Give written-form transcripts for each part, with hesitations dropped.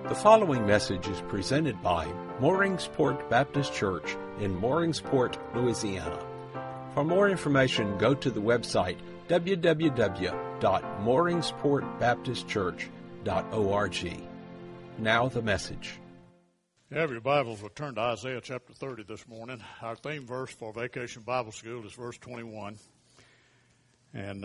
The following message is presented by Mooringsport Baptist Church in Mooringsport, Louisiana. For more information, go to the website www.mooringsportbaptistchurch.org. Now the message. You have your Bibles, we'll turn to Isaiah chapter 30 this morning. Our theme verse for Vacation Bible School is verse 21. And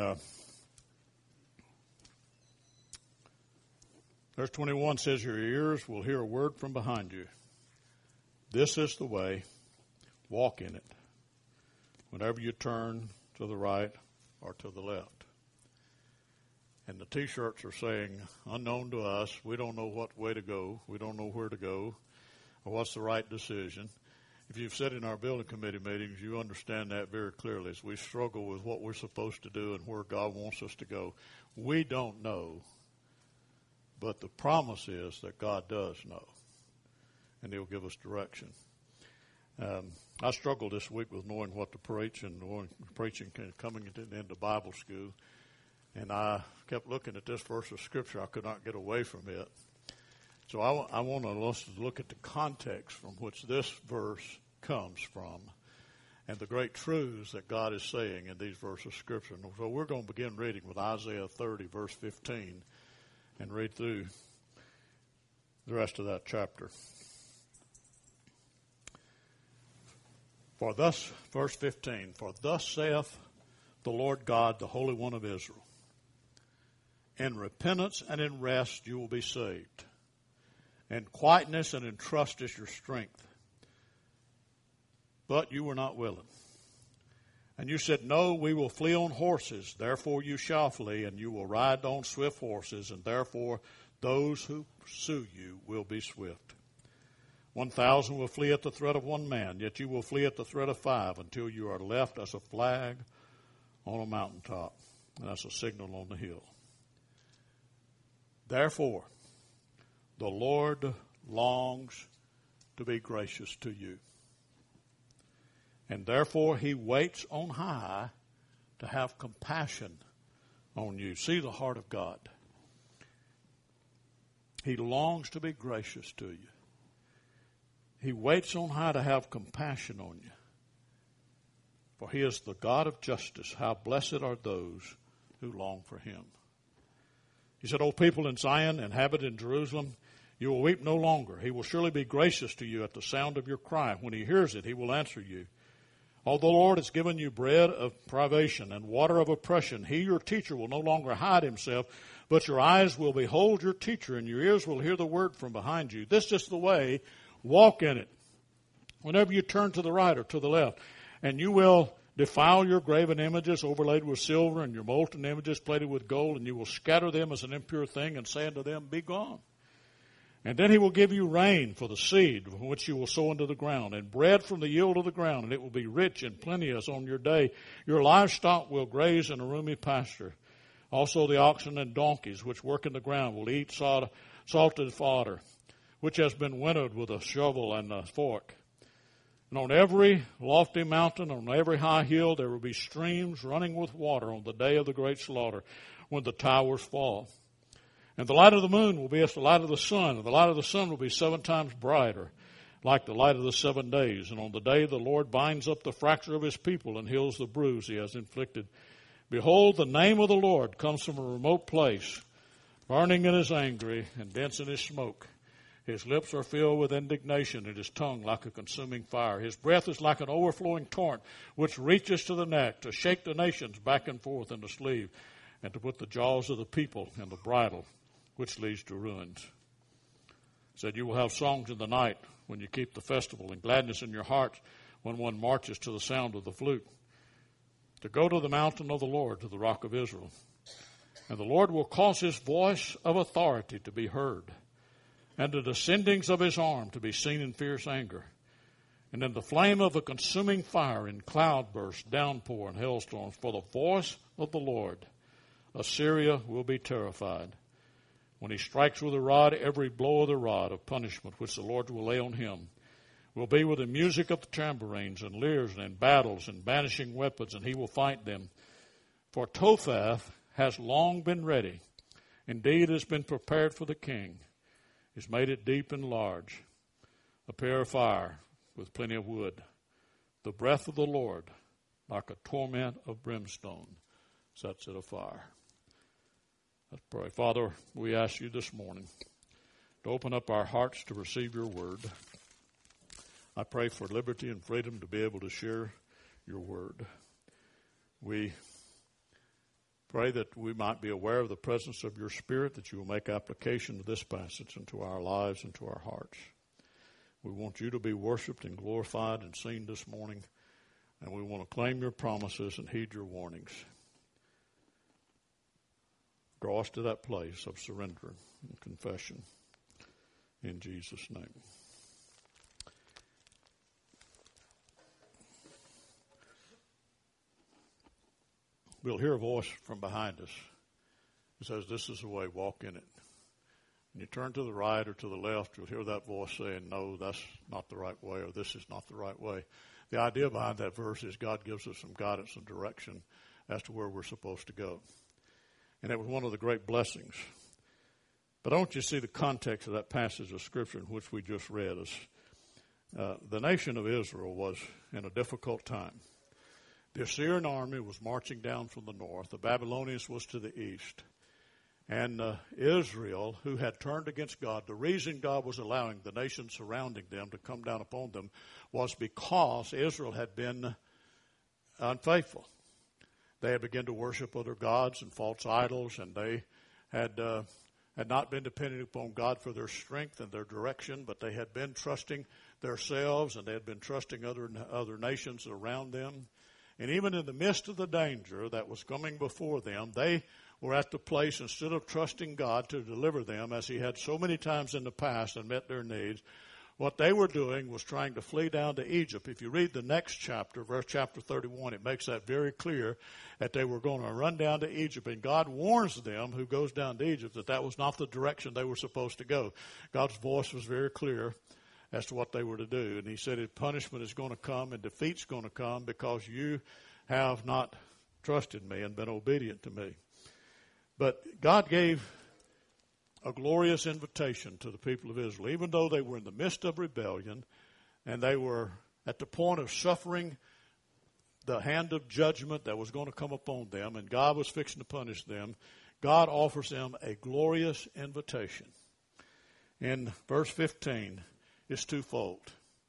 verse 21 says, your ears will hear a word from behind you. This is the way, walk in it, whenever you turn to the right or to the left. And the T-shirts are saying, unknown to us, we don't know what way to go, we don't know where to go, or what's the right decision. If you've sat in our building committee meetings, you understand that very clearly as we struggle with what we're supposed to do and where God wants us to go. We don't know, but the promise is that God does know, and He'll give us direction. I struggled this week with knowing what to preach and preaching coming into Bible school, and I kept looking at this verse of Scripture. I could not get away from it. So I want us to look at the context from which this verse comes from and the great truths that God is saying in these verses of Scripture. And so we're going to begin reading with Isaiah 30, verse 15, and read through the rest of that chapter. Verse 15, for thus saith the Lord God, the Holy One of Israel, in repentance and in rest you will be saved. In quietness and in trust is your strength. But you were not willing. And you said, no, we will flee on horses. Therefore you shall flee, and you will ride on swift horses, and therefore those who pursue you will be swift. 1,000 will flee at the threat of one man, yet you will flee at the threat of 5 until you are left as a flag on a mountaintop, and as a signal on the hill. Therefore, the Lord longs to be gracious to you. And therefore He waits on high to have compassion on you. See the heart of God. He longs to be gracious to you. He waits on high to have compassion on you. For He is the God of justice. How blessed are those who long for Him. He said, O people in Zion, inhabit in Jerusalem, you will weep no longer. He will surely be gracious to you at the sound of your cry. When He hears it, He will answer you. Although the Lord has given you bread of privation and water of oppression, He, your teacher, will no longer hide Himself, but your eyes will behold your teacher, and your ears will hear the word from behind you. This is the way, walk in it, whenever you turn to the right or to the left. And you will defile your graven images overlaid with silver, and your molten images plated with gold, and you will scatter them as an impure thing, and say unto them, be gone. And then He will give you rain for the seed which you will sow into the ground, and bread from the yield of the ground, and it will be rich and plenteous on your day. Your livestock will graze in a roomy pasture. Also the oxen and donkeys which work in the ground will eat salted fodder, which has been winnowed with a shovel and a fork. And on every lofty mountain, on every high hill, there will be streams running with water on the day of the great slaughter, when the towers fall. And the light of the moon will be as the light of the sun, and the light of the sun will be 7 times brighter, like the light of the 7 days. And on the day the Lord binds up the fracture of His people and heals the bruise He has inflicted. Behold, the name of the Lord comes from a remote place, burning in His anger and dense in His smoke. His lips are filled with indignation, and His tongue like a consuming fire. His breath is like an overflowing torrent, which reaches to the neck, to shake the nations back and forth in the sleeve, and to put the jaws of the people in the bridle, which leads to ruins. He said, you will have songs in the night when you keep the festival, and gladness in your hearts when one marches to the sound of the flute. To go to the mountain of the Lord, to the rock of Israel. And the Lord will cause His voice of authority to be heard, and the descendings of His arm to be seen in fierce anger. And in the flame of a consuming fire, in cloudburst, downpour, and hailstorms, for the voice of the Lord, Assyria will be terrified. When He strikes with a rod, every blow of the rod of punishment which the Lord will lay on him will be with the music of the tambourines and lyres and battles and banishing weapons, and He will fight them. For Tophath has long been ready. Indeed, it has been prepared for the king. He's made it deep and large, a pair of fire with plenty of wood. The breath of the Lord, like a torment of brimstone, sets it afire. Let's pray. Father, we ask you this morning to open up our hearts to receive your word. I pray for liberty and freedom to be able to share your word. We pray that we might be aware of the presence of your Spirit, that you will make application of this passage into our lives and to our hearts. We want you to be worshiped and glorified and seen this morning, and we want to claim your promises and heed your warnings. Draw us to that place of surrender and confession. In Jesus' name. We'll hear a voice from behind us. It says, "This is the way, walk in it." When you turn to the right or to the left, you'll hear that voice saying, "No, that's not the right way," or "This is not the right way." The idea behind that verse is God gives us some guidance and direction as to where we're supposed to go. And it was one of the great blessings. But I want you to see the context of that passage of Scripture in which we just read. The nation of Israel was in a difficult time. The Assyrian army was marching down from the north. The Babylonians was to the east. And Israel, who had turned against God, the reason God was allowing the nations surrounding them to come down upon them was because Israel had been unfaithful. They had begun to worship other gods and false idols, and they had not been depending upon God for their strength and their direction, but they had been trusting themselves, and they had been trusting other nations around them. And even in the midst of the danger that was coming before them, they were at the place, instead of trusting God to deliver them, as he had so many times in the past and met their needs, what they were doing was trying to flee down to Egypt. If you read the next chapter, verse chapter 31, it makes that very clear that they were going to run down to Egypt. And God warns them, who goes down to Egypt, that that was not the direction they were supposed to go. God's voice was very clear as to what they were to do. And he said his punishment is going to come and defeat's going to come because you have not trusted me and been obedient to me. But God gave a glorious invitation to the people of Israel, even though they were in the midst of rebellion and they were at the point of suffering the hand of judgment that was going to come upon them, and God was fixing to punish them. God offers them a glorious invitation. In verse 15, it's twofold.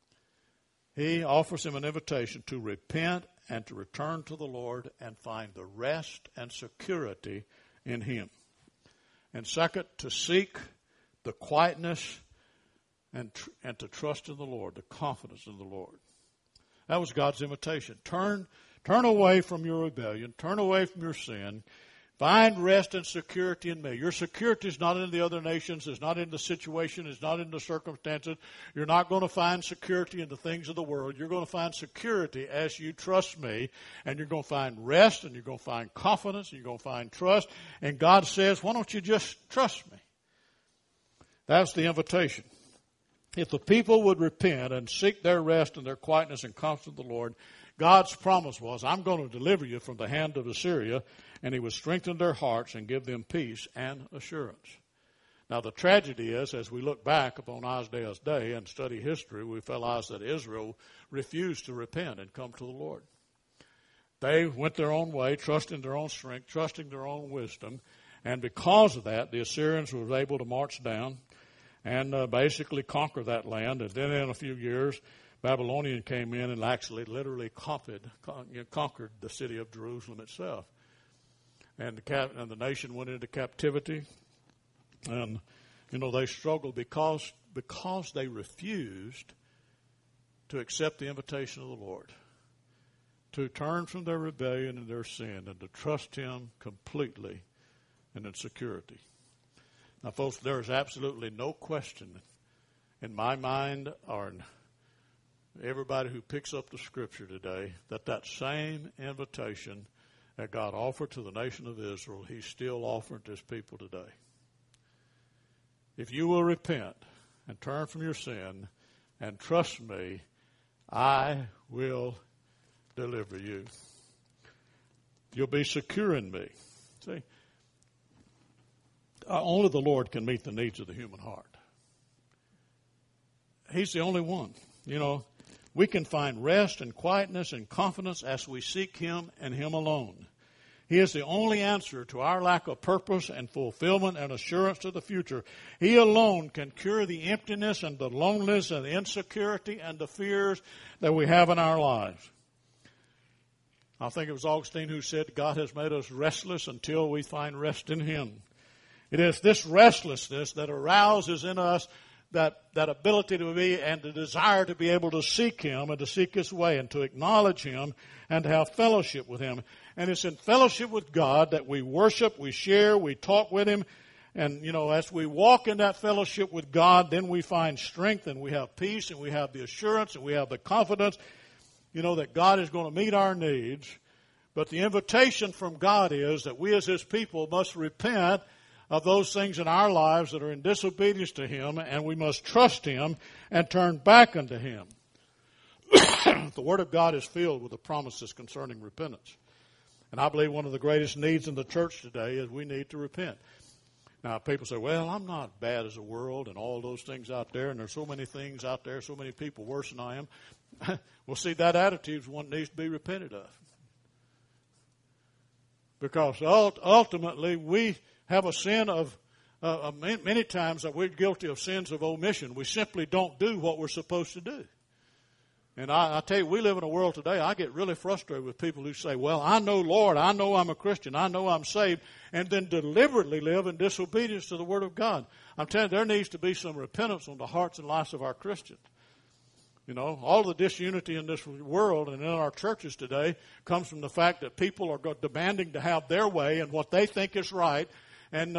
He offers them an invitation to repent and to return to the Lord and find the rest and security in him. And second, to seek the quietness and to trust in the Lord, the confidence in the Lord. That was God's invitation. Turn away from your rebellion. Turn away from your sin. Find rest and security in me. Your security is not in the other nations. It's not in the situation. It's not in the circumstances. You're not going to find security in the things of the world. You're going to find security as you trust me. And you're going to find rest, and you're going to find confidence, and you're going to find trust. And God says, why don't you just trust me? That's the invitation. If the people would repent and seek their rest and their quietness and confidence in the Lord, God's promise was, I'm going to deliver you from the hand of Assyria, and he would strengthen their hearts and give them peace and assurance. Now, the tragedy is, as we look back upon Isaiah's day and study history, we realize that Israel refused to repent and come to the Lord. They went their own way, trusting their own strength, trusting their own wisdom, and because of that, the Assyrians were able to march down and basically conquer that land. And then in a few years, Babylonian came in and actually literally conquered the city of Jerusalem itself. And the nation went into captivity. And, they struggled because they refused to accept the invitation of the Lord, to turn from their rebellion and their sin and to trust him completely and in security. Now, folks, there is absolutely no question in my mind or in everybody who picks up the Scripture today that same invitation that God offered to the nation of Israel, he's still offering to his people today. If you will repent and turn from your sin and trust me, I will deliver you. You'll be secure in me. See, only the Lord can meet the needs of the human heart. He's the only one. You know, we can find rest and quietness and confidence as we seek Him and Him alone. He is the only answer to our lack of purpose and fulfillment and assurance to the future. He alone can cure the emptiness and the loneliness and the insecurity and the fears that we have in our lives. I think it was Augustine who said, God has made us restless until we find rest in Him. It is this restlessness that arouses in us that ability to be and the desire to be able to seek Him and to seek His way and to acknowledge Him and to have fellowship with Him. And it's in fellowship with God that we worship, we share, we talk with Him. And, you know, as we walk in that fellowship with God, then we find strength and we have peace and we have the assurance and we have the confidence, you know, that God is going to meet our needs. But the invitation from God is that we as His people must repent of those things in our lives that are in disobedience to Him, and we must trust Him and turn back unto Him. The Word of God is filled with the promises concerning repentance. And I believe one of the greatest needs in the church today is we need to repent. Now, people say, well, I'm not bad as the world and all those things out there, and there's so many things out there, so many people worse than I am. Well, see, that attitude is one that needs to be repented of. Because ultimately, we have a sin of, many times that we're guilty of sins of omission. We simply don't do what we're supposed to do. And I tell you, we live in a world today, I get really frustrated with people who say, well, I know Lord, I know I'm a Christian, I know I'm saved, and then deliberately live in disobedience to the Word of God. I'm telling you, there needs to be some repentance on the hearts and lives of our Christians. You know, all the disunity in this world and in our churches today comes from the fact that people are demanding to have their way and what they think is right. And,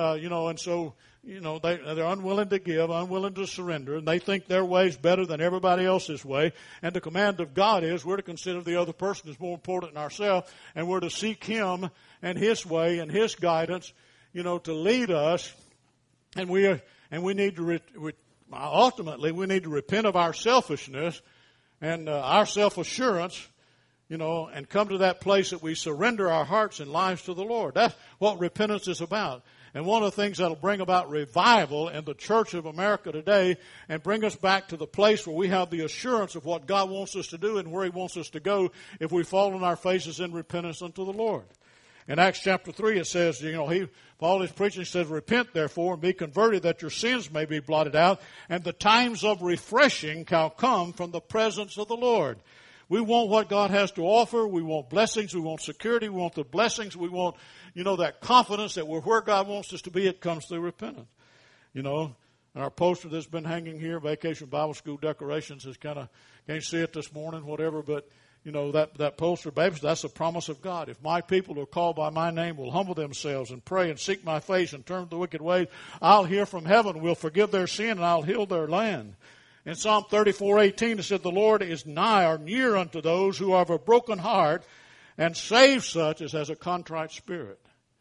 so they're unwilling to give, unwilling to surrender, and they think their way is better than everybody else's way. And the command of God is we're to consider the other person as more important than ourselves, and we're to seek Him and His way and His guidance, you know, to lead us. And we need to ultimately we need to repent of our selfishness and our self-assurance, you know, and come to that place that we surrender our hearts and lives to the Lord. That's what repentance is about. And one of the things that will bring about revival in the Church of America today and bring us back to the place where we have the assurance of what God wants us to do and where He wants us to go if we fall on our faces in repentance unto the Lord. In Acts chapter 3 it says, you know, Paul is preaching, says, repent therefore and be converted that your sins may be blotted out and the times of refreshing shall come from the presence of the Lord. We want what God has to offer. We want blessings. We want security. We want the blessings. We want, you know, that confidence that we're where God wants us to be. It comes through repentance. You know, our poster that's been hanging here, Vacation Bible School Decorations, is kind of, can't see it this morning, whatever, but, you know, that poster, baby, that's a promise of God. If my people who are called by my name will humble themselves and pray and seek my face and turn from the wicked ways, I'll hear from heaven, will forgive their sin, and I'll heal their land. In Psalm 34:18, it said, the Lord is nigh or near unto those who have a broken heart and save such as has a contrite spirit.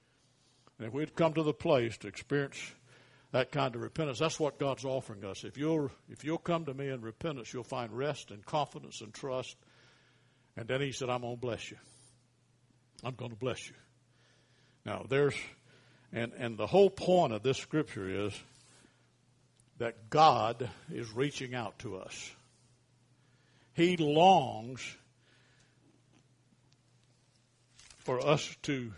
And if we'd come to the place to experience that kind of repentance, that's what God's offering us. If you'll come to me in repentance, you'll find rest and confidence and trust. And then He said, I'm going to bless you. I'm going to bless you. Now, and the whole point of this scripture is that God is reaching out to us. He longs for us to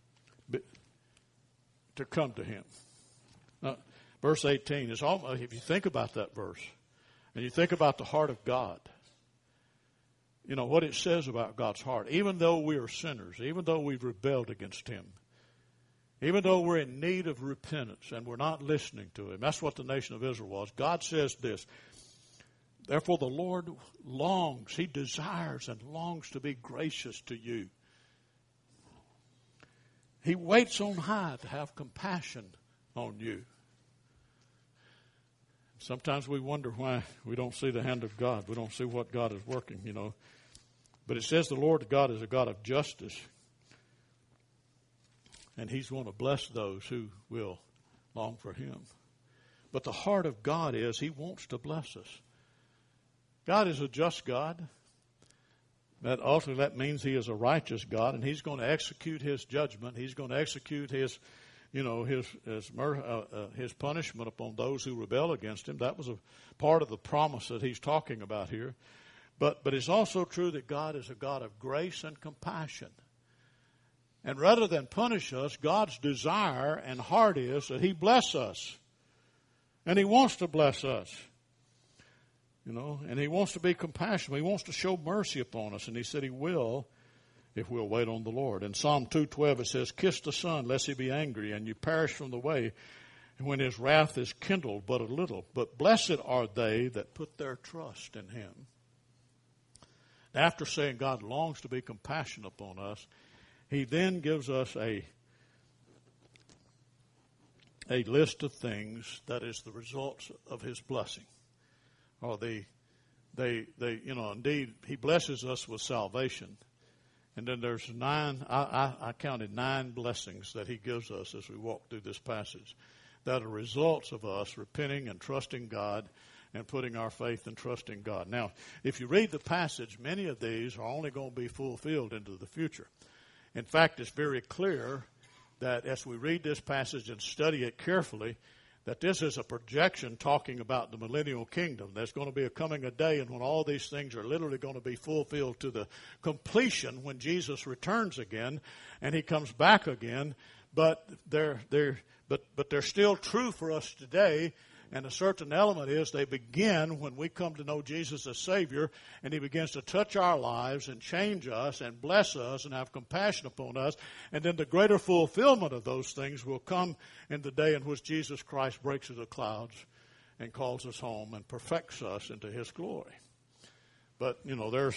come to Him. Now, verse 18 is almost, if you think about that verse, and you think about the heart of God, you know what it says about God's heart. Even though we are sinners, even though we've rebelled against Him, even though we're in need of repentance and we're not listening to Him. That's what the nation of Israel was. God says this, therefore the Lord longs, He desires and longs to be gracious to you. He waits on high to have compassion on you. Sometimes we wonder why we don't see the hand of God. We don't see what God is working, you know. But it says the Lord God is a God of justice. And He's going to bless those who will long for Him. But the heart of God is He wants to bless us. God is a just God. That means He is a righteous God, and He's going to execute His judgment. He's going to execute His his punishment upon those who rebel against him. That was a part of the promise that he's talking about here. But it's also true that God is a God of grace and compassion. And rather than punish us, God's desire and heart is that he bless us. And he wants to bless us. And he wants to be compassionate. He wants to show mercy upon us. And he said he will if we'll wait on the Lord. In Psalm 2:12 it says, "Kiss the Son, lest he be angry, and you perish from the way, when his wrath is kindled but a little. But blessed are they that put their trust in him." After saying God longs to be compassionate upon us, he then gives us a list of things that is the results of his blessing. Or indeed, he blesses us with salvation. And then there's I counted 9 blessings that he gives us as we walk through this passage that are results of us repenting and trusting God and putting our faith and trust in God. Now, if you read the passage, many of these are only going to be fulfilled into the future. In fact, it's very clear that as we read this passage and study it carefully, that this is a projection talking about the millennial kingdom. There's going to be coming a day and when all these things are literally going to be fulfilled to the completion when Jesus returns again and he comes back again. But they're still true for us today. And a certain element is they begin when we come to know Jesus as Savior, and he begins to touch our lives and change us and bless us and have compassion upon us. And then the greater fulfillment of those things will come in the day in which Jesus Christ breaks through the clouds and calls us home and perfects us into his glory. But, there's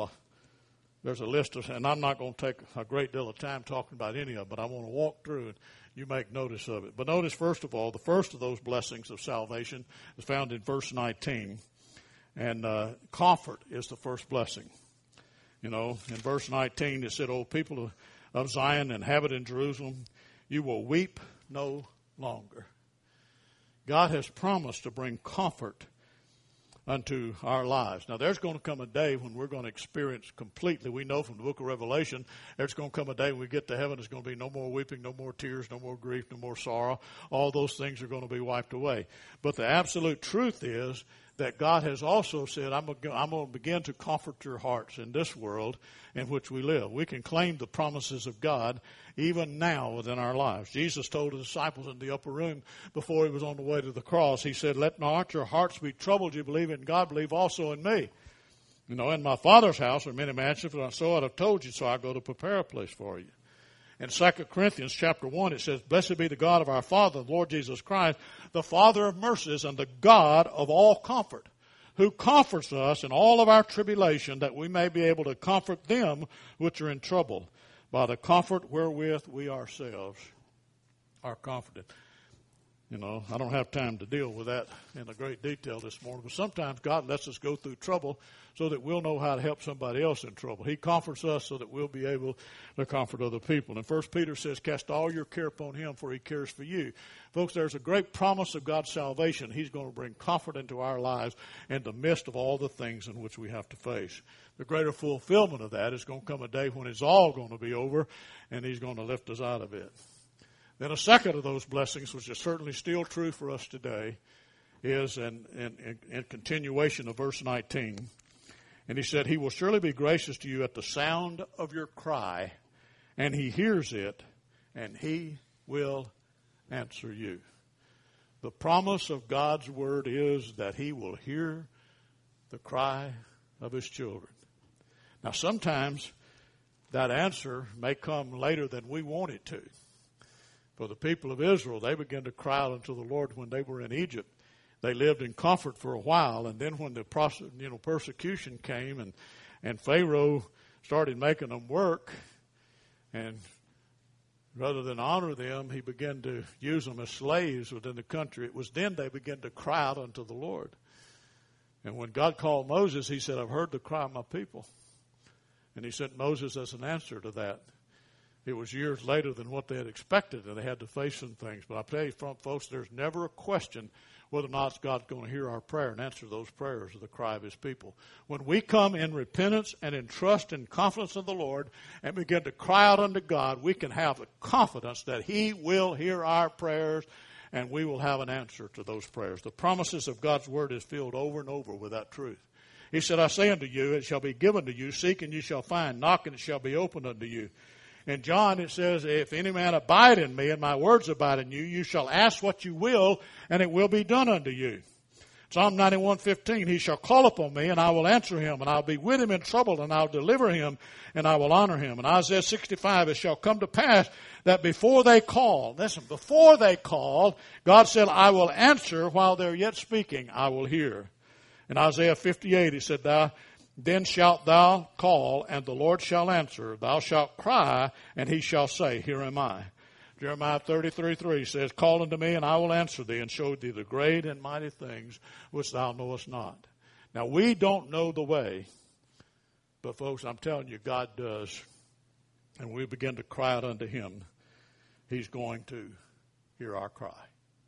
a list of, and I'm not going to take a great deal of time talking about any of it, but I want to walk through it. You make notice of it. But notice, first of all, the first of those blessings of salvation is found in verse 19. And comfort is the first blessing. In verse 19 it said, "O people of Zion, inhabit in Jerusalem, you will weep no longer." God has promised to bring comfort unto our lives. Now, there's going to come a day when we're going to experience completely. We know from the book of Revelation, there's going to come a day when we get to heaven, there's going to be no more weeping, no more tears, no more grief, no more sorrow. All those things are going to be wiped away. But the absolute truth is that God has also said, I'm going to begin to comfort your hearts in this world in which we live. We can claim the promises of God even now within our lives. Jesus told the disciples in the upper room before he was on the way to the cross, he said, "Let not your hearts be troubled. You believe in God, believe also in me. In my Father's house are many mansions, but so I'd have told you, so I go to prepare a place for you." In 2 Corinthians chapter 1, it says, "Blessed be the God of our Father, the Lord Jesus Christ, the Father of mercies and the God of all comfort, who comforts us in all of our tribulation, that we may be able to comfort them which are in trouble, by the comfort wherewith we ourselves are comforted." I don't have time to deal with that in a great detail this morning, but sometimes God lets us go through trouble so that we'll know how to help somebody else in trouble. He comforts us so that we'll be able to comfort other people. And 1 Peter says, "Cast all your care upon him, for he cares for you." Folks, there's a great promise of God's salvation. He's going to bring comfort into our lives in the midst of all the things in which we have to face. The greater fulfillment of that is going to come a day when it's all going to be over, and he's going to lift us out of it. Then a second of those blessings, which is certainly still true for us today, is in continuation of verse 19. And he said, "He will surely be gracious to you at the sound of your cry, and he hears it, and he will answer you." The promise of God's word is that he will hear the cry of his children. Now, sometimes that answer may come later than we want it to. For the people of Israel, they began to cry out unto the Lord when they were in Egypt. They lived in comfort for a while, and then when the persecution came and Pharaoh started making them work, and rather than honor them, he began to use them as slaves within the country. It was then they began to cry out unto the Lord. And when God called Moses, he said, "I've heard the cry of my people." And he sent Moses as an answer to that. It was years later than what they had expected, and they had to face some things. But I tell you, folks, there's never a question whether or not God's going to hear our prayer and answer those prayers of the cry of His people. When we come in repentance and in trust and confidence in the Lord and begin to cry out unto God, we can have a confidence that He will hear our prayers and we will have an answer to those prayers. The promises of God's Word is filled over and over with that truth. He said, I say unto you, it shall be given to you. Seek and you shall find. Knock and it shall be opened unto you. In John it says, if any man abide in me and my words abide in you, you shall ask what you will and it will be done unto you. Psalm 91:15, he shall call upon me and I will answer him and I'll be with him in trouble and I'll deliver him and I will honor him. And Isaiah 65, it shall come to pass that before they call, listen, before they call, God said, I will answer while they're yet speaking, I will hear. In Isaiah 58, he said, then shalt thou call, and the Lord shall answer. Thou shalt cry, and he shall say, here am I. Jeremiah 33:3 says, call unto me, and I will answer thee, and show thee the great and mighty things which thou knowest not. Now, we don't know the way, but folks, I'm telling you, God does. And we begin to cry out unto Him. He's going to hear our cry.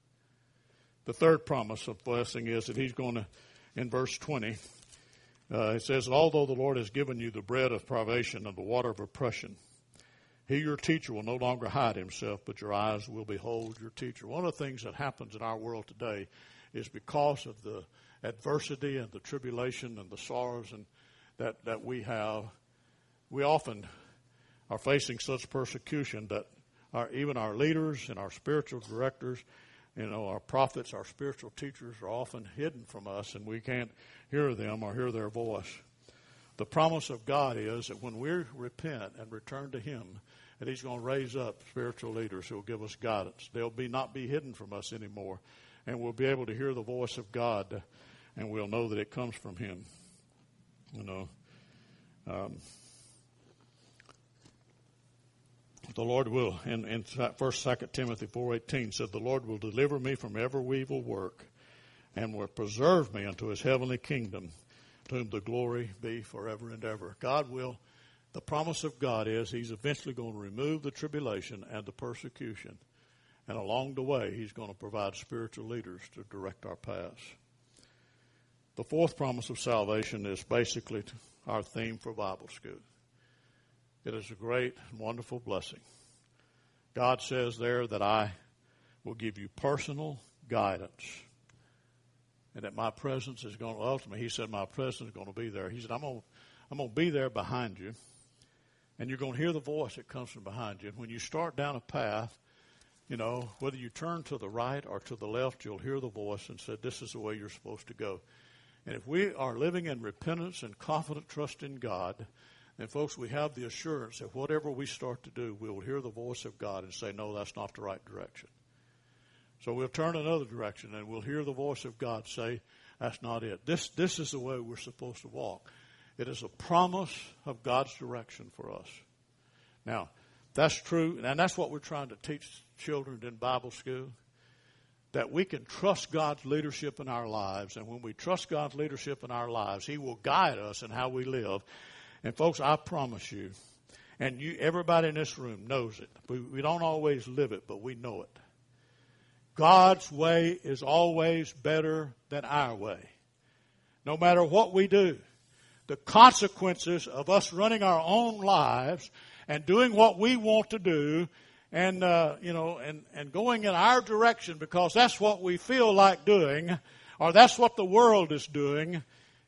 The third promise of blessing is that He's going to, in verse 20, it says, although the Lord has given you the bread of privation and the water of oppression, He, your teacher, will no longer hide Himself, but your eyes will behold your teacher. One of the things that happens in our world today is because of the adversity and the tribulation and the sorrows and that we have, we often are facing such persecution that even our leaders and our spiritual directors, our prophets, our spiritual teachers are often hidden from us, and we can't hear them or hear their voice. The promise of God is that when we repent and return to Him, that He's going to raise up spiritual leaders who will give us guidance. They'll not be hidden from us anymore, and we'll be able to hear the voice of God, and we'll know that it comes from Him. The Lord will, in 1st, 2 Timothy 4:18 said, the Lord will deliver me from every evil work and will preserve me unto His heavenly kingdom, to whom the glory be forever and ever. God will, the promise of God is He's eventually going to remove the tribulation and the persecution. And along the way, He's going to provide spiritual leaders to direct our paths. The fourth promise of salvation is basically our theme for Bible school. It is a great and wonderful blessing. God says there that I will give you personal guidance and that my presence is going to, ultimately, He said my presence is going to be there. He said, I'm going to be there behind you, and you're going to hear the voice that comes from behind you. And when you start down a path, whether you turn to the right or to the left, you'll hear the voice and say, this is the way you're supposed to go. And if we are living in repentance and confident trust in God, and folks, we have the assurance that whatever we start to do, we will hear the voice of God and say, no, that's not the right direction. So we'll turn another direction and we'll hear the voice of God say, that's not it. This is the way we're supposed to walk. It is a promise of God's direction for us. Now, that's true, and that's what we're trying to teach children in Bible school, that we can trust God's leadership in our lives. And when we trust God's leadership in our lives, He will guide us in how we live. And folks, I promise you, and everybody in this room knows it. We don't always live it, but we know it. God's way is always better than our way. No matter what we do, the consequences of us running our own lives and doing what we want to do and going in our direction because that's what we feel like doing or that's what the world is doing,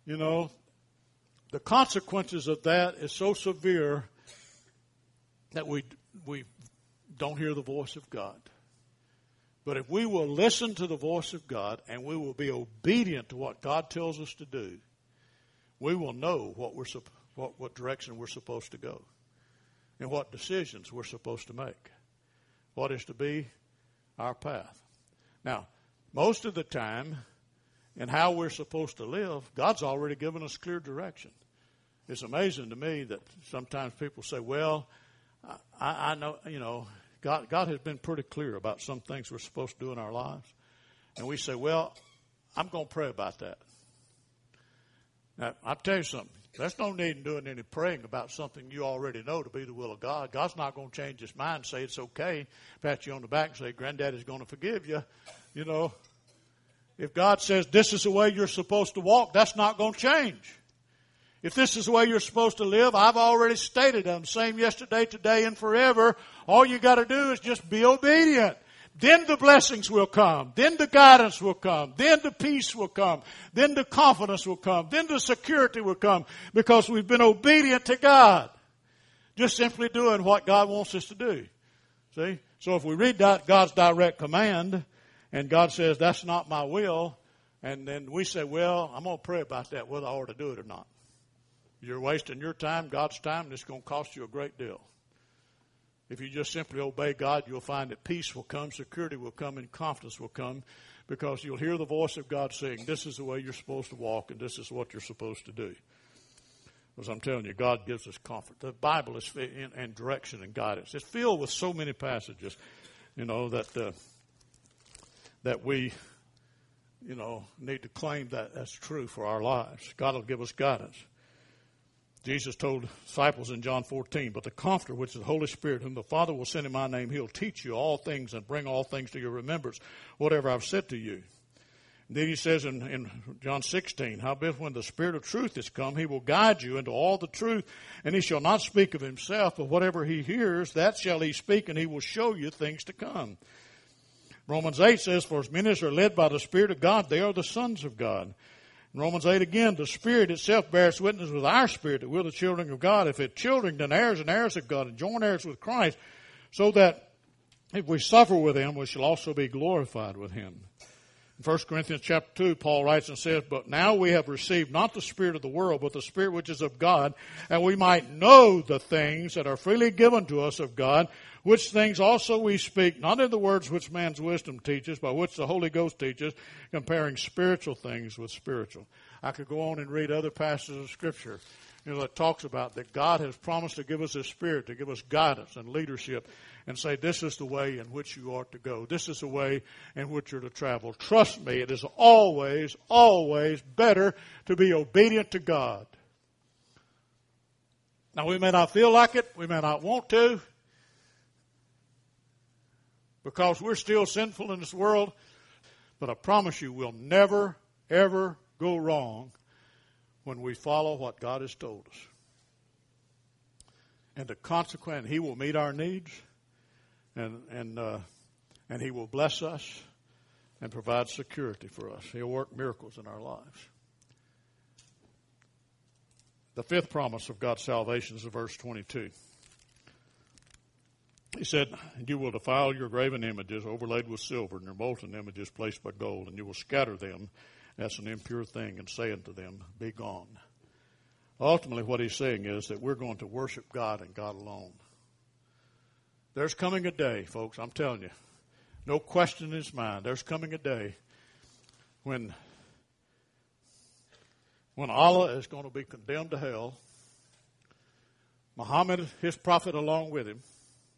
the consequences of that is so severe that we don't hear the voice of God. But if we will listen to the voice of God and we will be obedient to what God tells us to do, we will know what direction we're supposed to go and what decisions we're supposed to make, what is to be our path. Now, most of the time, and how we're supposed to live, God's already given us clear direction. It's amazing to me that sometimes people say, well, I know, God has been pretty clear about some things we're supposed to do in our lives. And we say, well, I'm going to pray about that. Now, I'll tell you something. There's no need in doing any praying about something you already know to be the will of God. God's not going to change His mind and say it's okay, pat you on the back and say, Granddaddy's going to forgive you. If God says this is the way you're supposed to walk, that's not going to change. If this is the way you're supposed to live, I've already stated I'm the same yesterday, today, and forever. All you got to do is just be obedient. Then the blessings will come. Then the guidance will come. Then the peace will come. Then the confidence will come. Then the security will come because we've been obedient to God. Just simply doing what God wants us to do. See? So if we read that God's direct command and God says that's not my will, and then we say, well, I'm going to pray about that whether I ought to do it or not. You're wasting your time, God's time, and it's going to cost you a great deal. If you just simply obey God, you'll find that peace will come, security will come, and confidence will come because you'll hear the voice of God saying, this is the way you're supposed to walk and this is what you're supposed to do. Because I'm telling you, God gives us comfort. The Bible is in direction and guidance. It's filled with so many passages, that we, need to claim that as true for our lives. God will give us guidance. Jesus told disciples in John 14, but the Comforter, which is the Holy Spirit, whom the Father will send in my name, he'll teach you all things and bring all things to your remembrance, whatever I've said to you. And then he says in John 16, howbeit when the Spirit of truth is come, he will guide you into all the truth, and he shall not speak of himself, but whatever he hears, that shall he speak, and he will show you things to come. Romans 8 says, for as many as are led by the Spirit of God, they are the sons of God. In Romans 8 again, the Spirit itself bears witness with our spirit that we're the children of God. If it's children, then heirs and heirs of God, and joint heirs with Christ, so that if we suffer with him, we shall also be glorified with him. In 1 Corinthians chapter 2, Paul writes and says, but now we have received not the spirit of the world, but the Spirit which is of God, and we might know the things that are freely given to us of God, which things also we speak, not in the words which man's wisdom teaches, but which the Holy Ghost teaches, comparing spiritual things with spiritual. I could go on and read other passages of Scripture, that talks about that God has promised to give us His Spirit, to give us guidance and leadership, and say this is the way in which you ought to go. This is the way in which you're to travel. Trust me, it is always, always better to be obedient to God. Now, we may not feel like it. We may not want to, because we're still sinful in this world. But I promise you, we'll never, ever go wrong when we follow what God has told us. And the consequence, He will meet our needs, and He will bless us and provide security for us. He'll work miracles in our lives. The fifth promise of God's salvation is in verse 22. He said, you will defile your graven images overlaid with silver, and your molten images placed by gold, and you will scatter them as an impure thing, and say unto them, be gone. Ultimately, what he's saying is that we're going to worship God and God alone. There's coming a day, folks, I'm telling you, no question in his mind, there's coming a day when Allah is going to be condemned to hell, Muhammad, his prophet, along with him,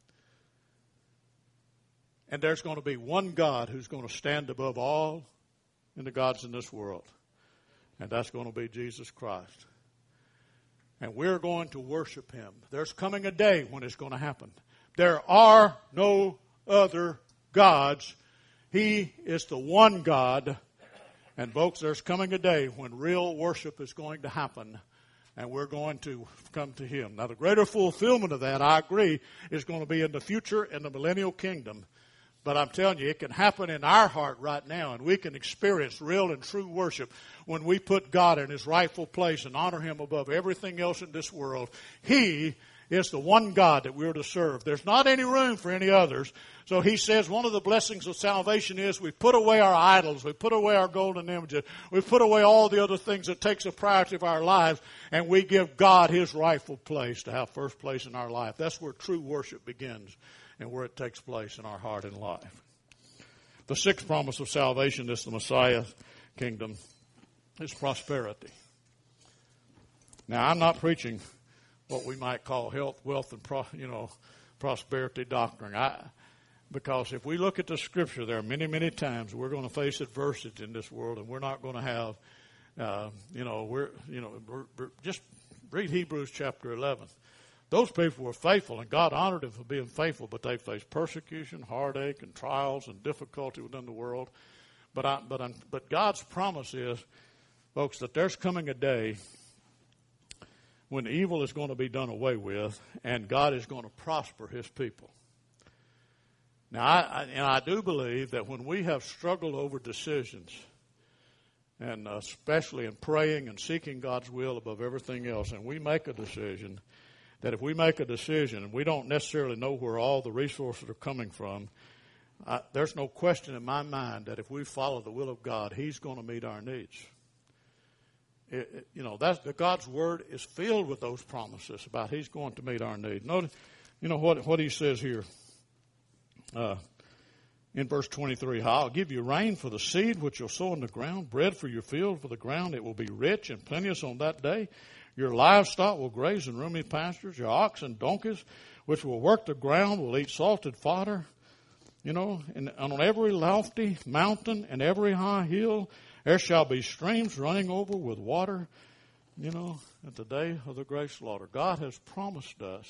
and there's going to be one God who's going to stand above all in the gods in this world. And that's going to be Jesus Christ. And we're going to worship Him. There's coming a day when it's going to happen. There are no other gods. He is the one God. And folks, there's coming a day when real worship is going to happen. And we're going to come to Him. Now, the greater fulfillment of that, I agree, is going to be in the future in the millennial kingdom. But I'm telling you, it can happen in our heart right now, and we can experience real and true worship when we put God in His rightful place and honor Him above everything else in this world. He is the one God that we're to serve. There's not any room for any others. So He says one of the blessings of salvation is we put away our idols, we put away our golden images, we put away all the other things that takes the priority of our lives, and we give God His rightful place to have first place in our life. That's where true worship begins, and where it takes place in our heart and life. The sixth promise of salvation is the Messiah kingdom, is prosperity. Now, I'm not preaching what we might call health, wealth, and prosperity doctrine. Because if we look at the Scripture, there are many, many times we're going to face adversity in this world, and we're not going to have, just read Hebrews chapter 11. Those people were faithful, and God honored them for being faithful, but they faced persecution, heartache, and trials and difficulty within the world. But God's promise is, folks, that there's coming a day when evil is going to be done away with, and God is going to prosper His people. Now, I do believe that when we have struggled over decisions, and especially in praying and seeking God's will above everything else, and we make a decision, that if we make a decision and we don't necessarily know where all the resources are coming from, there's no question in my mind that if we follow the will of God, He's going to meet our needs. God's Word is filled with those promises about He's going to meet our need. Notice, what He says here in verse 23. I'll give you rain for the seed which you'll sow in the ground, bread for your field for the ground. It will be rich and plenteous on that day. Your livestock will graze in roomy pastures. Your ox and donkeys, which will work the ground, will eat salted fodder. And on every lofty mountain and every high hill, there shall be streams running over with water, at the day of the great slaughter. God has promised us,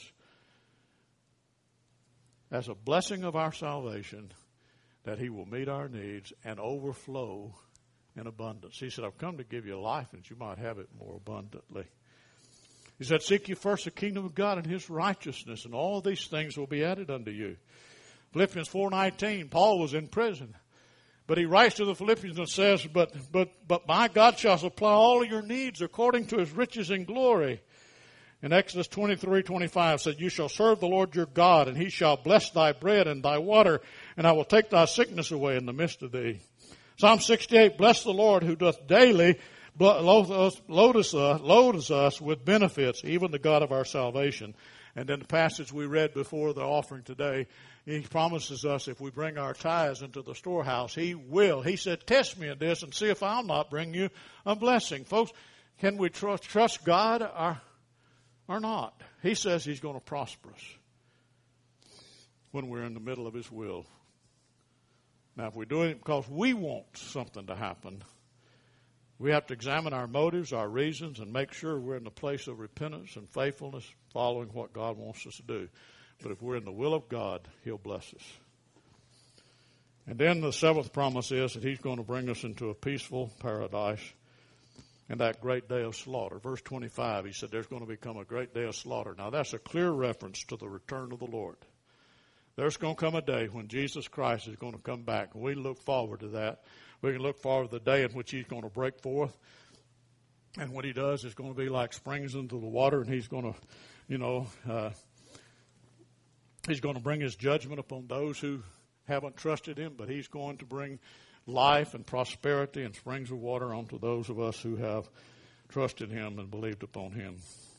as a blessing of our salvation, that He will meet our needs and overflow in abundance. He said, I've come to give you life and that you might have it more abundantly. He said, seek ye first the kingdom of God and His righteousness, and all these things will be added unto you. Philippians 4:19, Paul was in prison. But he writes to the Philippians and says, but my God shall supply all of your needs according to His riches in glory. In Exodus 23:25 said, you shall serve the Lord your God, and He shall bless thy bread and thy water, and I will take thy sickness away in the midst of thee. Psalm 68, bless the Lord who doth daily load us with benefits, even the God of our salvation. And then the passage we read before the offering today, He promises us if we bring our tithes into the storehouse, He will. He said, test me in this and see if I'll not bring you a blessing. Folks, can we trust God or not? He says He's going to prosper us when we're in the middle of His will. Now, if we do it because we want something to happen, we have to examine our motives, our reasons, and make sure we're in the place of repentance and faithfulness, following what God wants us to do. But if we're in the will of God, He'll bless us. And then the seventh promise is that He's going to bring us into a peaceful paradise in that great day of slaughter. Verse 25, He said there's going to become a great day of slaughter. Now that's a clear reference to the return of the Lord. There's going to come a day when Jesus Christ is going to come back, and we look forward to that. We can look forward to the day in which He's going to break forth. And what He does is going to be like springs into the water, and He's going to, He's going to bring His judgment upon those who haven't trusted Him, but He's going to bring life and prosperity and springs of water onto those of us who have trusted Him and believed upon Him.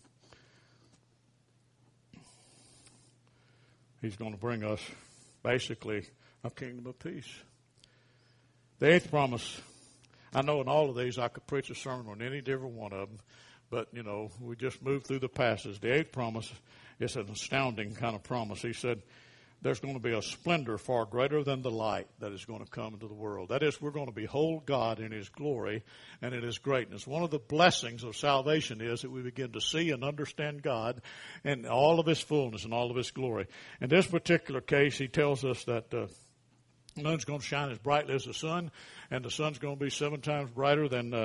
He's going to bring us basically a kingdom of peace. The eighth promise, I know in all of these I could preach a sermon on any different one of them, but, we just moved through the passages. The eighth promise is an astounding kind of promise. He said there's going to be a splendor far greater than the light that is going to come into the world. That is, we're going to behold God in His glory and in His greatness. One of the blessings of salvation is that we begin to see and understand God in all of His fullness and all of His glory. In this particular case, He tells us that the moon's going to shine as brightly as the sun, and the sun's going to be 7 times brighter than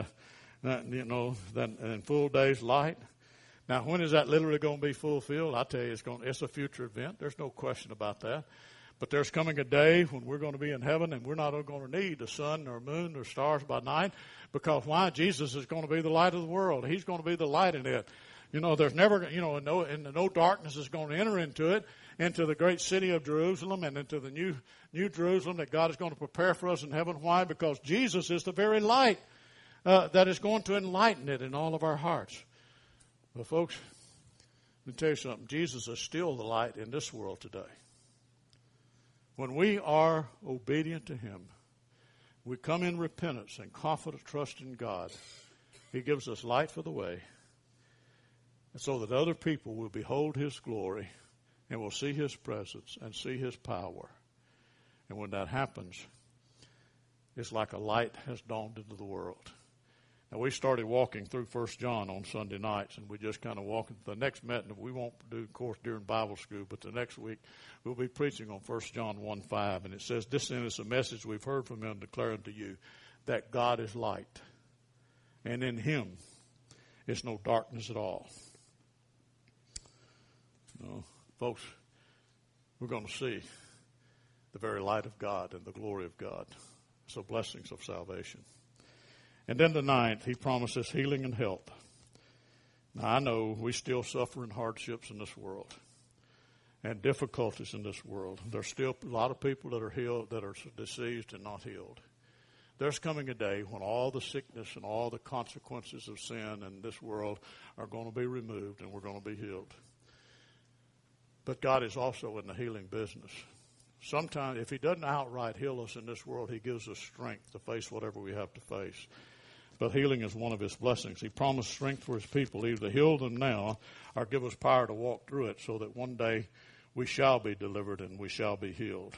full day's light. Now, when is that literally going to be fulfilled? I tell you, it's a future event. There's no question about that. But there's coming a day when we're going to be in heaven, and we're not going to need the sun or moon or stars by night, because why? Jesus is going to be the light of the world. He's going to be the light in it. There's never, no darkness is going to enter into it, into the great city of Jerusalem and into the new Jerusalem that God is going to prepare for us in heaven. Why? Because Jesus is the very light that is going to enlighten it in all of our hearts. Well, folks, let me tell you something. Jesus is still the light in this world today. When we are obedient to Him, we come in repentance and confident trust in God. He gives us light for the way, and so that other people will behold His glory and will see His presence and see His power. And when that happens, it's like a light has dawned into the world. Now, we started walking through 1 John on Sunday nights, and we just kind of walking. The next meeting, we won't do, of course, during Bible school, but the next week we'll be preaching on 1 John 1:5, and it says, "This then is a message we've heard from him, declaring to you that God is light, and in him is no darkness at all." No, folks, we're going to see the very light of God and the glory of God. So blessings of salvation. And then the ninth, he promises healing and health. Now, I know we still suffer in hardships in this world and difficulties in this world. There's still a lot of people that are healed, that are diseased and not healed. There's coming a day when all the sickness and all the consequences of sin in this world are going to be removed and we're going to be healed. But God is also in the healing business. Sometimes, if he doesn't outright heal us in this world, he gives us strength to face whatever we have to face. But healing is one of his blessings. He promised strength for his people, either heal them now or give us power to walk through it so that one day we shall be delivered and we shall be healed.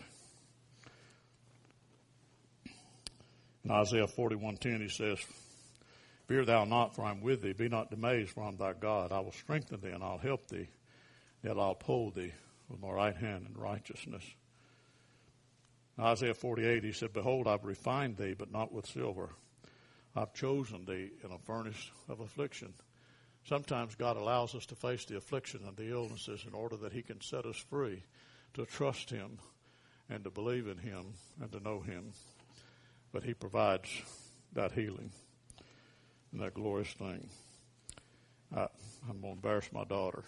In Isaiah 41:10, he says, "Fear thou not, for I am with thee. Be not amazed, for I am thy God. I will strengthen thee, and I'll help thee. Yet I'll uphold thee with my right hand in righteousness." In Isaiah 48, he said, "Behold, I've refined thee, but not with silver. I've chosen thee in a furnace of affliction." Sometimes God allows us to face the affliction and the illnesses in order that he can set us free to trust him and to believe in him and to know him. But he provides that healing and that glorious thing. I'm going to embarrass my daughter.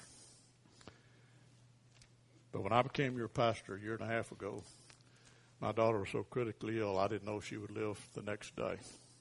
But when I became your pastor a year and a half ago, my daughter was so critically ill, I didn't know she would live the next day.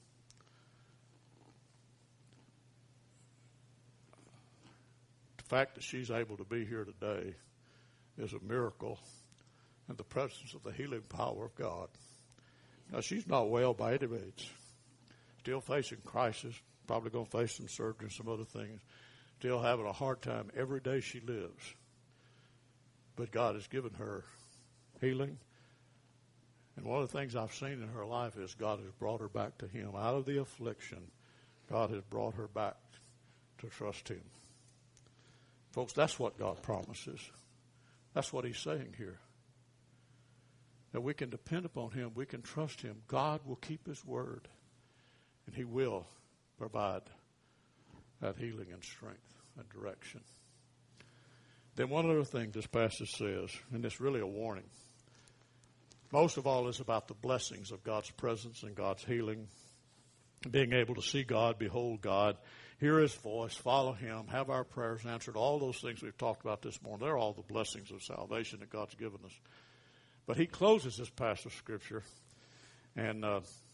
The fact that she's able to be here today is a miracle in the presence of the healing power of God. Now, she's not well by any means. Still facing crisis, probably going to face some surgery and some other things. Still having a hard time every day she lives. But God has given her healing. And one of the things I've seen in her life is God has brought her back to him. Out of the affliction, God has brought her back to trust him. Folks, that's what God promises. That's what he's saying here. That we can depend upon him. We can trust him. God will keep his word. And he will provide that healing and strength and direction. Then one other thing this passage says, and it's really a warning. Most of all is about the blessings of God's presence and God's healing. Being able to see God, behold God, hear his voice, follow him, have our prayers answered. All those things we've talked about this morning, they're all the blessings of salvation that God's given us. But he closes this passage of Scripture and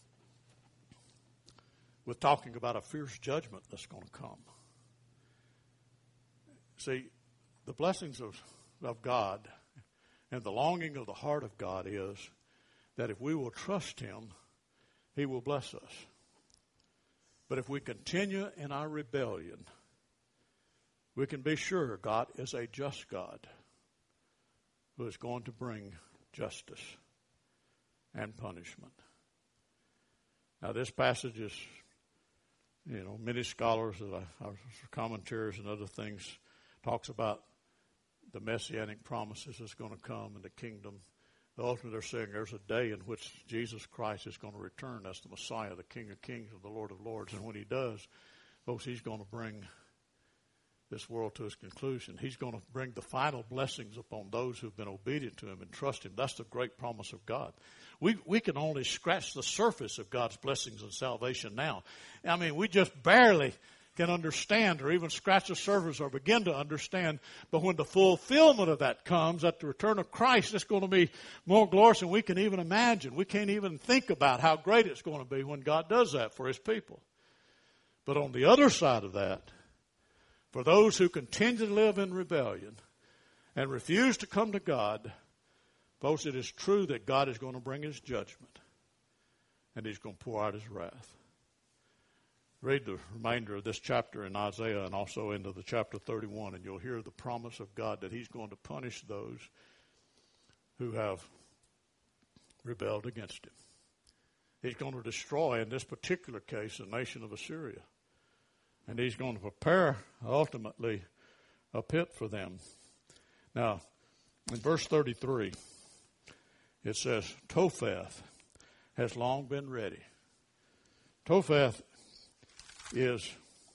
with talking about a fierce judgment that's going to come. See, the blessings of God and the longing of the heart of God is that if we will trust him, he will bless us. But if we continue in our rebellion, we can be sure God is a just God who is going to bring justice and punishment. Now, this passage is, many scholars, commentaries and other things, talks about the messianic promises that's going to come in the kingdom. Ultimately, they're saying there's a day in which Jesus Christ is going to return. That's the Messiah, the King of Kings and the Lord of Lords. And when he does, folks, he's going to bring this world to its conclusion. He's going to bring the final blessings upon those who've been obedient to him and trust him. That's the great promise of God. We can only scratch the surface of God's blessings and salvation now. I mean, we just barely can understand or even scratch the surface or begin to understand. But when the fulfillment of that comes at the return of Christ, it's going to be more glorious than we can even imagine. We can't even think about how great it's going to be when God does that for his people. But on the other side of that, for those who continue to live in rebellion and refuse to come to God, folks, it is true that God is going to bring his judgment and he's going to pour out his wrath. Read the remainder of this chapter in Isaiah and also into the chapter 31, and you'll hear the promise of God that he's going to punish those who have rebelled against him. He's going to destroy, in this particular case, the nation of Assyria. And he's going to prepare, ultimately, a pit for them. Now, in verse 33, it says, Topheth has long been ready. Topheth is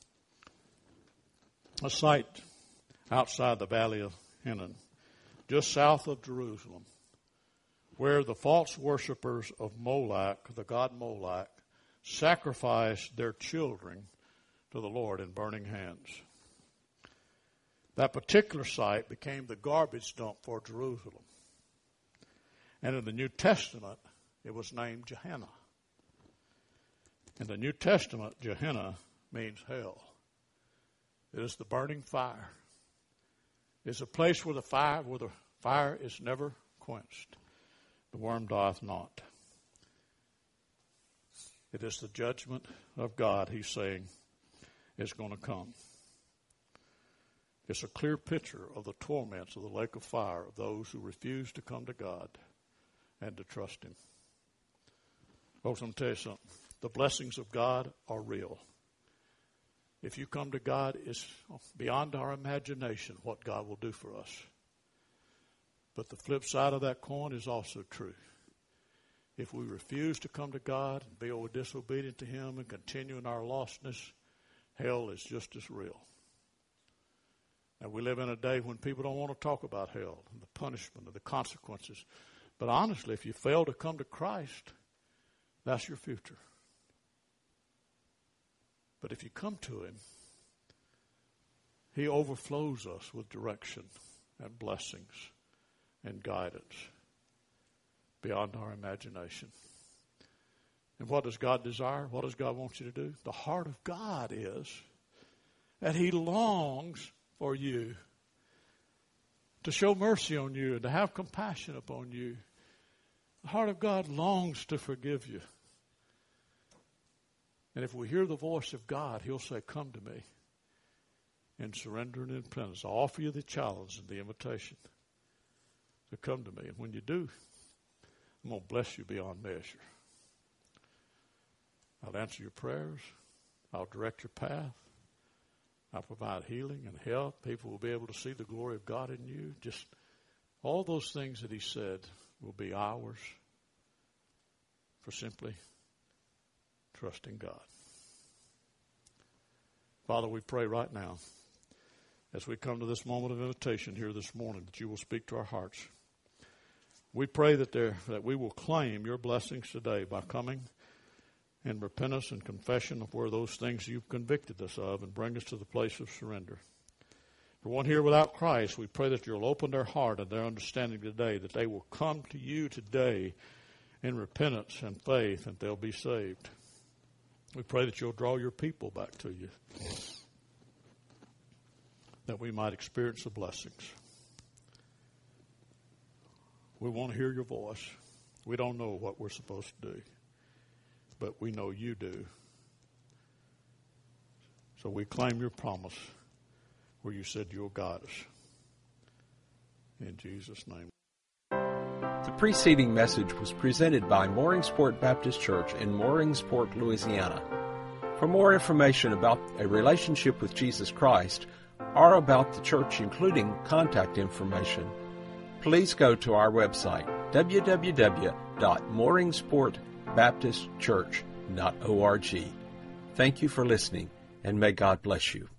a site outside the valley of Hinnom, just south of Jerusalem, where the false worshippers of Moloch, the god Moloch, sacrificed their children to the Lord in burning hands. That particular site became the garbage dump for Jerusalem. And in the New Testament, it was named Gehenna. In the New Testament, Gehenna means hell. It is the burning fire. It's a place where the fire is never quenched. The worm dieth not. It is the judgment of God, he's saying, is going to come. It's a clear picture of the torments of the lake of fire of those who refuse to come to God and to trust him. Folks, I'm going to tell you something. The blessings of God are real. If you come to God, it's beyond our imagination what God will do for us. But the flip side of that coin is also true. If we refuse to come to God and be disobedient to him and continue in our lostness, hell is just as real. And we live in a day when people don't want to talk about hell and the punishment and the consequences. But honestly, if you fail to come to Christ, that's your future. But if you come to him, he overflows us with direction and blessings and guidance beyond our imagination. And what does God desire? What does God want you to do? The heart of God is that he longs for you to show mercy on you and to have compassion upon you. The heart of God longs to forgive you. And if we hear the voice of God, he'll say, come to me in surrender and in repentance. I'll offer you the challenge and the invitation to come to me. And when you do, I'm going to bless you beyond measure. I'll answer your prayers. I'll direct your path. I'll provide healing and help. People will be able to see the glory of God in you. Just all those things that he said will be ours for simply trusting God. Father, we pray right now as we come to this moment of invitation here this morning that you will speak to our hearts. We pray that we will claim your blessings today by coming in repentance and confession of where those things you've convicted us of and bring us to the place of surrender. For one here without Christ, we pray that you'll open their heart and their understanding today, that they will come to you today in repentance and faith, and they'll be saved. We pray that you'll draw your people back to you, that we might experience the blessings. We want to hear your voice. We don't know what we're supposed to do, but we know you do. So we claim your promise where you said you'll guide us. In Jesus' name. The preceding message was presented by Mooringsport Baptist Church in Mooringsport, Louisiana. For more information about a relationship with Jesus Christ or about the church, including contact information, please go to our website, www.mooringsportbaptistchurch.org. Thank you for listening, and may God bless you.